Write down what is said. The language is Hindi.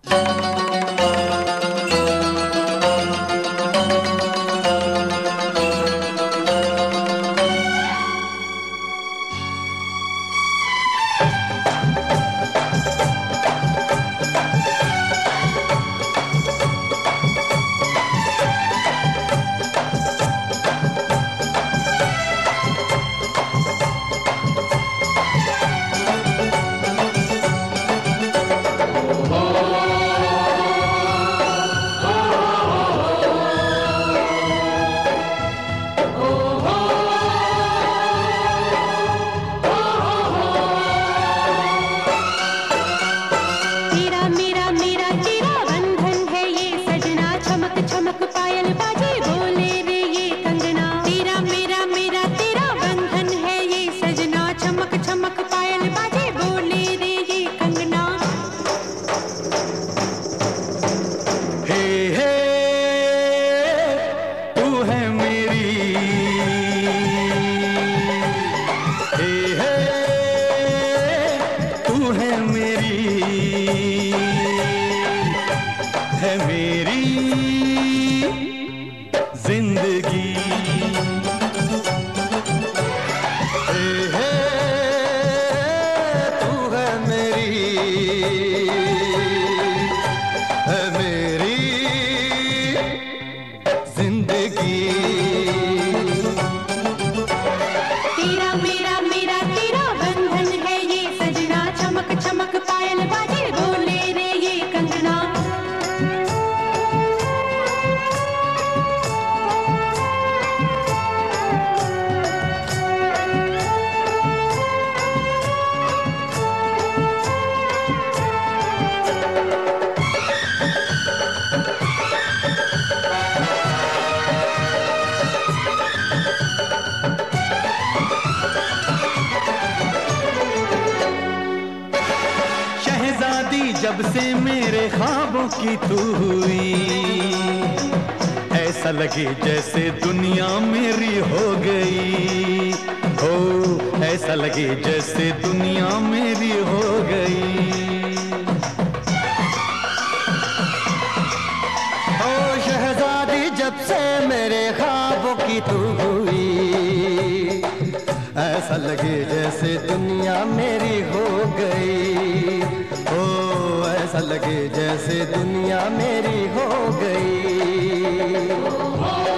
है मेरी जिंदगी। हे तू है मेरी, है मेरी जिंदगी। तेरा मेरा मेरा तेरा बंधन है ये सजना, चमक चमक पायल बाजे बोले रे ये कंगना। जब से मेरे ख्वाबों की तू हुई, ऐसा लगे जैसे दुनिया मेरी हो गई। हो ऐसा लगे जैसे दुनिया मेरी हो गई। ओ शहजादी जब से मेरे ख्वाबों की तू हुई, ऐसा लगे जैसे दुनिया मेरी हो गई। ऐसा लगे जैसे दुनिया मेरी हो गई।